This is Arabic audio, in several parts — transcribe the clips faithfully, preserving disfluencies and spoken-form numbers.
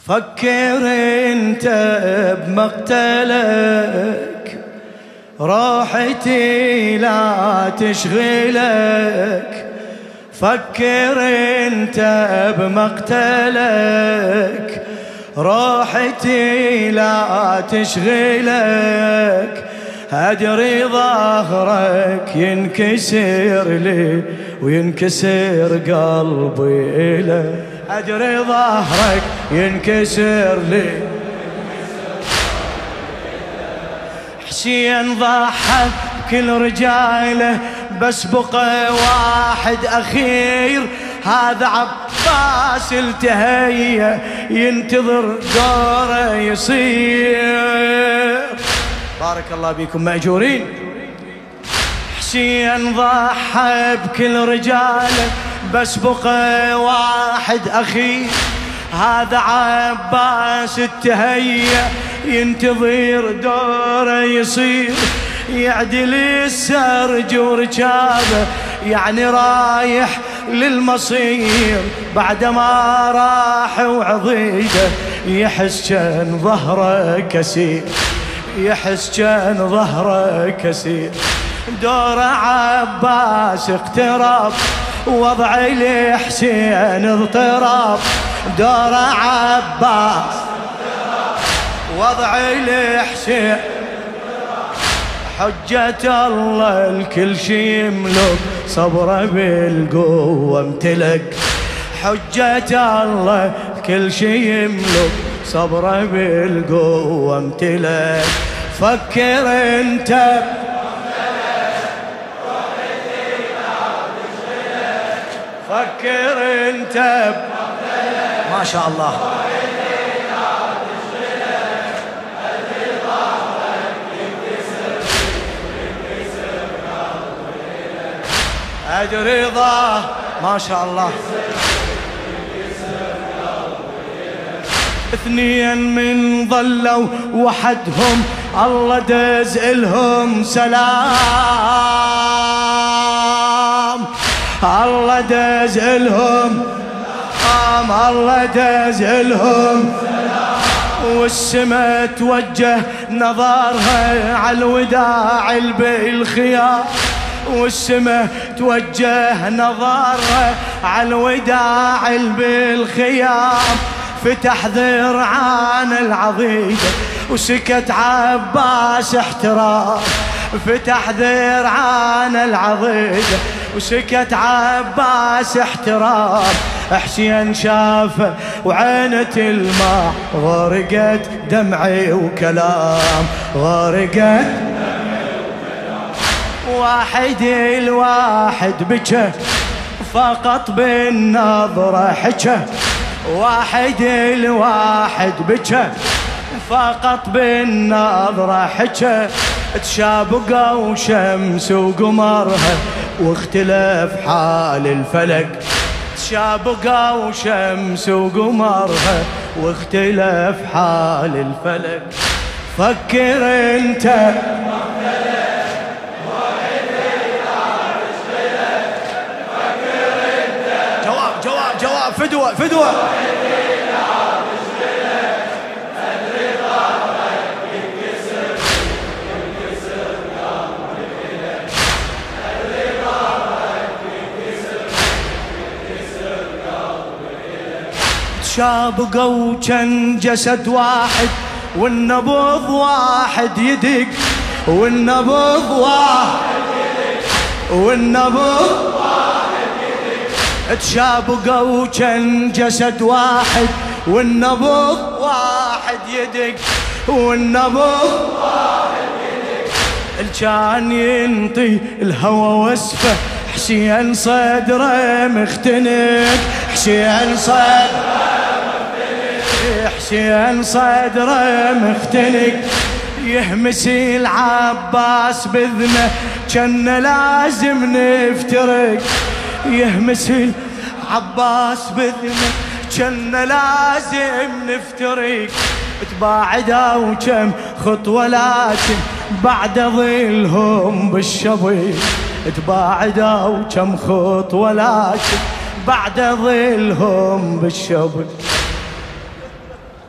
فكر انت بمقتلك، راحتي لا تشغلك. فكر انت بمقتلك، راحتي لا تشغلك. أدري ظهرك ينكسر لي وينكسر قلبي إلك. أدري ظهرك ينكسر لي. حسين ضحى بكل رجاله بس بقى واحد أخير، هذا عباس التهيأ ينتظر دوره يصير. بارك الله بكم مأجورين. حسين ضحى بكل رجاله بس بقى واحد أخير، هذا عباس التهيأ ينتظر دوره يصير. يعدل السرج وركابه يعني رايح للمصير، بعد ما راح وعضيده يحس كان ظهره كسير، يحس كان ظهره كسير. دور عباس اقترب وضع لحسين اضطراب. دور عباس وضع لحسين حجة الله الكل شي يملك، صبره بالقوة امتلك. حجة الله كل شي يملك، صبره بالقوة امتلك. فكر انت فكر انت ما شاء الله. أدري ضاه ما شاء الله. اثنين من ظلوا وحدهم الله دز إلهم سلام، الله دز إلهم سلام، الله دز إلهم سلام. والسما توجه نظرها على الوداع بالخيام، والسما توجه نظرها على الوداع بالخيام. فتح ذرعان العضيدة وسكت عباس احترام، فتح ذرعان العضيدة وسكت عباس احترام. حسين شافه وعينة الماء غرقت دمعي وكلام، غرقت واحد الواحد بكى فقط بالنظرة حكى، واحد الواحد بكى فقط بالنظرة حكى. تشابقوا شمس وقمرها واختلف حال الفلك، تشابقوا شمس وقمرها واختلف حال الفلك. فكر انت فدوة فدوة. تشابقوا كان جسد واحد والنبض واحد يدق، والنبض واحد يدق، والنبض تشابقوا كان جسد واحد والنبض واحد يدق، والنبض واحد يدق. الكان ينطي الهوى وسفه حسين صدره مختنق، حسين صدره مختنق، حسين صدره مختنق. يهمس العباس بذنه كان لازم نفترق، يهمس العباس بذنه كان لازم نفترق. تباعدوا كم خطوة لكن بعد ظلهم بالشبيك، تباعدوا كم خطوة لكن بعد ظلهم بالشبيك.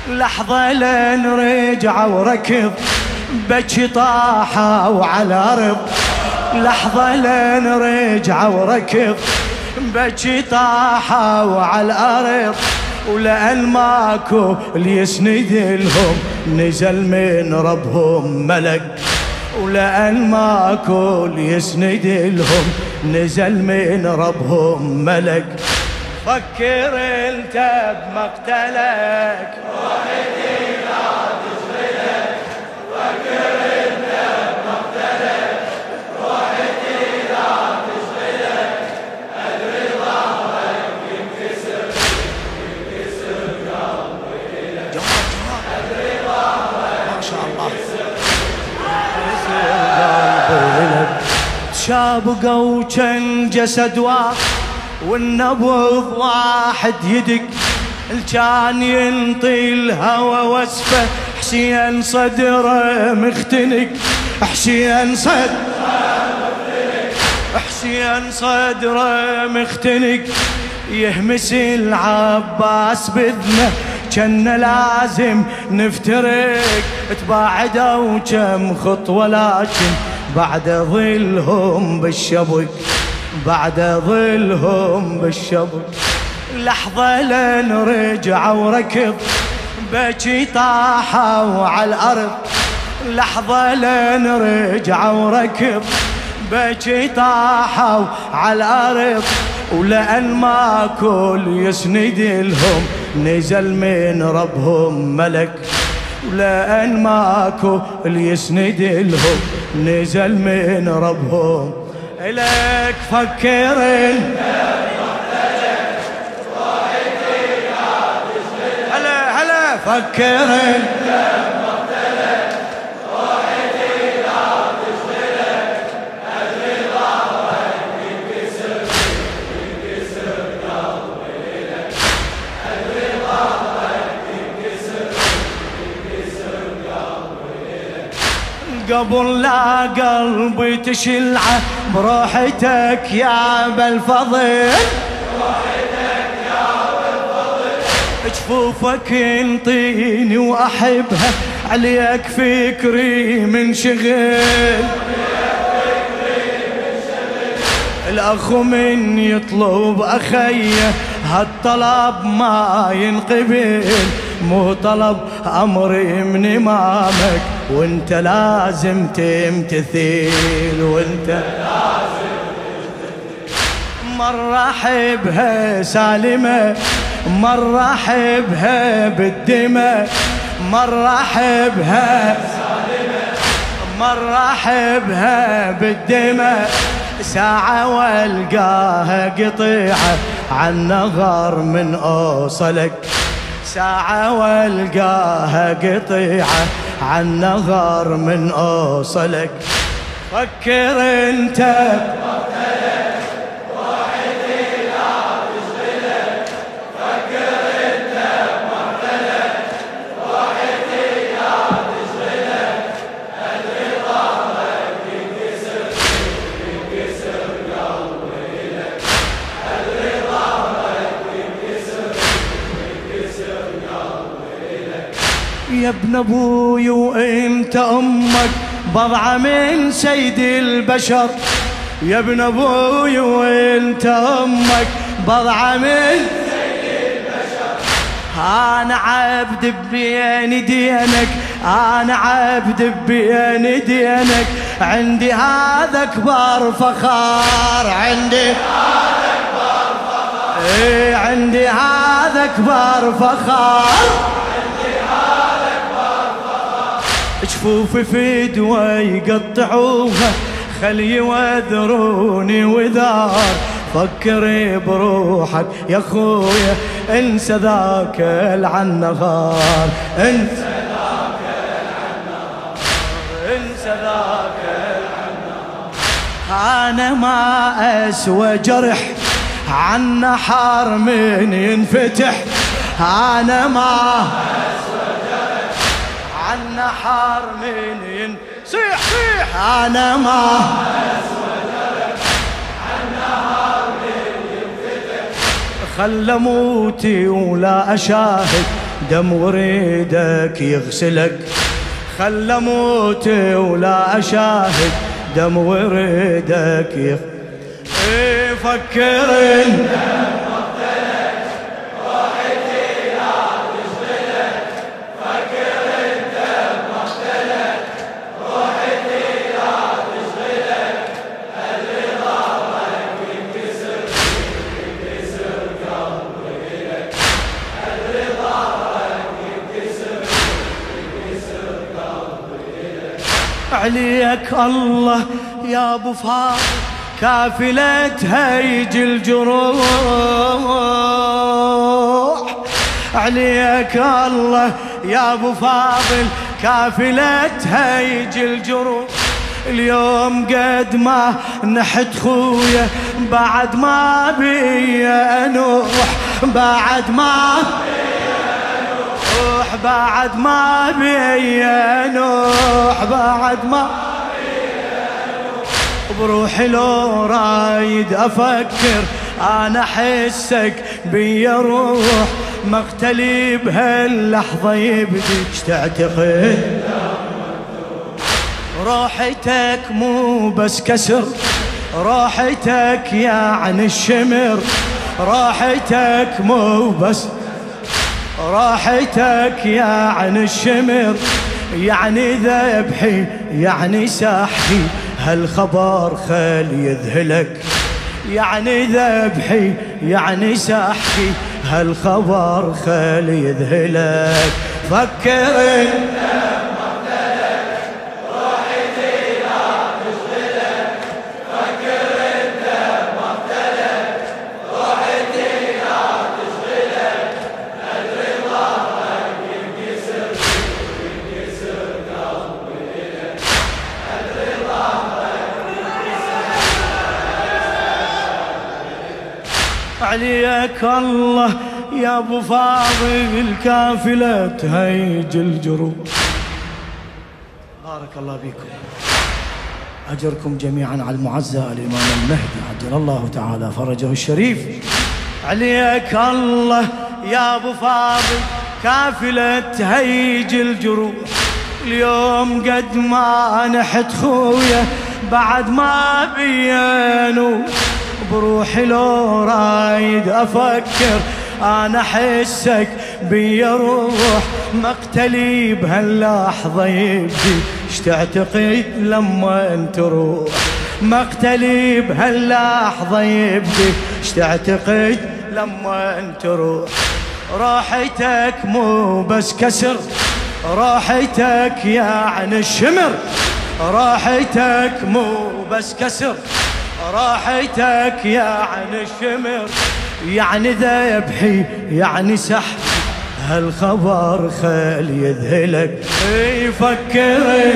لحظة لين رجع وركض بكي طاحوا على الأرض. لحظة لين رجع وركض بكي طاحوا على الأرض. ولأن ماكو اللي يسند لهم نزل من ربهم ملك. ولأن ماكو اللي يسند لهم نزل من ربهم ملك. فكر انت بمقتلك وحدي لا تشغلك. فكر انت بمقتلك وحدي لا تشغلك. ادري ظهرك ينكسر ينكسر قلبي لك. ادري ظهرك ما شاء الله ينكسر قلبي لك. تشابقوا كان جسد واحد والنبض واحد يدق. الكان ينطي الهوى وصفه حسين صدره مختنق. حسين صدره مختنق. حسين صدره مختنق. يهمس العباس بذنه كان لازم نفترق. تباعدوا كم خطوة لكن بعد ظلهم بالشبك. بعد ظلهم بالشبك. لحظة لين رجع وركض بكي طاحوا على الأرض. لحظة لين رجع وركض بكي طاحوا على الأرض. ولأن ماكو اللي يسند لهم نزل من ربهم ملك. ولأن ماكو اللي يسند لهم نزل من ربهم إليك. فكر هلا هلا فكر قبل لا قلبي تشلعه بروحتك يا بالفضل. بروحتك يا بالفضل. جفوفك انطيني واحبها عليك فكري منشغل. الاخ من يطلب اخيه هالطلب ما ينقبل. مو طلب امري من امامك وانت لازم تمتثل. وانت لازم تمتثل. مرة احبها سالمة مرة احبها بالدماء. مرة احبها سالمة مرة احبها بالدماء. ساعة والقاها قطيعة عن نغر من اوصلك. ساعة والقاها قطيعة عن نغر من اوصلك. فكر انت بمقتلك وحدي لا تشغلك. فكر انت بمقتلك وحدي لا تشغلك. ادري ظهرك ينكسر ينكسر قلبي لك. ادري ظهرك ينكسر ينكسر قلبي لك. يا ابن ابوي وانت امك بضعة من سيد البشر. يا ابن ابوي وانت امك بضعة من سيد البشر. انا عبد بين دينك. انا عبد بين دينك. عندي هذا اكبر فخار. عندي هذا اكبر فخار. ايه عندي هذا اكبر فخار. جفوفي في دوا يقطعوها خلي يوذروني وذار. فكري بروحك يا خويا انسى ذاك العنغار. انسى ذاك العنغار. انسى ذاك العنغار. انا ما اسوى جرح عن نحر من ينفتح. انا ما النحر من ين صيح صيح. انا ما النهار من ينفتح. خل اموتي ولا اشاهد دم وريدك يغسلك، خل اموتي ولا اشاهد دم وريدك يغسلك. ايه فكر عليك الله يا ابو فاضل كافلة هيج الجروح، عليك الله يا ابو فاضل كافلة هيج الجروح. اليوم قد ما نحت خويا بعد ما بي انوح، بعد ما نوح بعد ما بي نوح بعد ما بروحي لو رايد افكر انا احسك بي روح، مقتلي بهاللحظه يبديك تعتقد روحتك مو بس كسر، روحتك يعني الشمر، روحتك مو بس راحتك يعني الشمر، يعني ذبحي يعني سحقي هالخبر خل يذهلك، يعني ذبحي يعني سحقي هالخبر خل يذهلك. فكر عليك الله يا ابو فاضل كافلة هيج الجروح. بارك الله بكم، اجركم جميعا على المعزى الامام المهدي عجل الله تعالى فرجه الشريف. عليك الله يا ابو فاضل كافلة هيج الجروح، اليوم قد ما نحت خويا بعد ما بينوا، بروحي لو رايد افكر انا احسك بي روح، مقتلي بهاللحظه يبدي اش تعتقد لما انت تروح، مقتلي بهاللحظه يبدي اش تعتقد لما انت تروح. راحتك مو بس كسر، راحتك يعني الشمر، راحتك مو بس كسر، راحتك يعني الشمر، يعني ذبحي يعني سحب هالخبر خل يذهلك. يفكر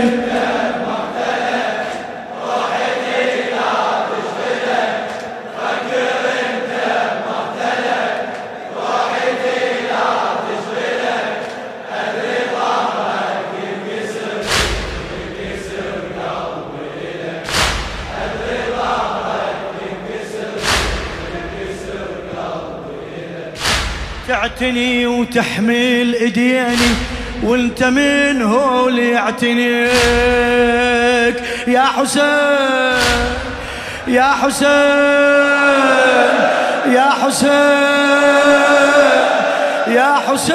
تعتني وتحمل ايديني وانت من هو اللي يعتنيك يا حسين يا حسين يا حسين يا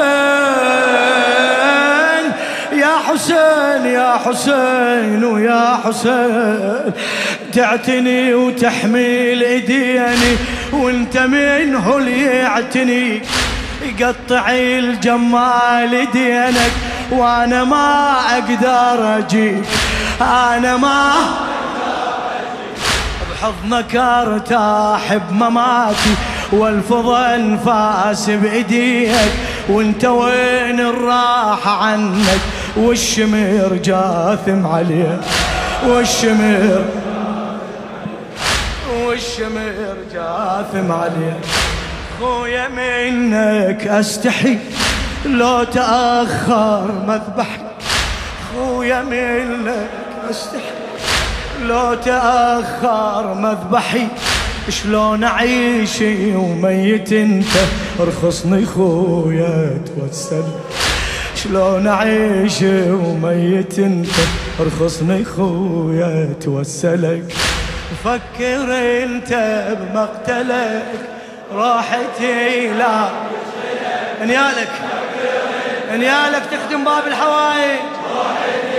حسين يا حسين يا حسين ويا حسين. تعتني وتحمل ايديني وانت من هو اللي يعتنيك، يقطع الجمال دينك وانا ما اقدر اجيك، انا ما بحضنك ارتاح بمماتي والفظ انفاس بايديك، وانت وين الراحة عنك والشمر جاثم عليك، والشمر والشمر جاثم عليك. خويا منك استحي لو تأخر مذبحي، خويا منك استحي لو تأخر مذبحي، شلون اعيش وميت انت ارخصني خويا توسل. شلون اعيش وميت انت ارخصني خويا توسلك. فكر انت بمقتلك راحتي لا انيالك انيالك تخدم باب الحوايج.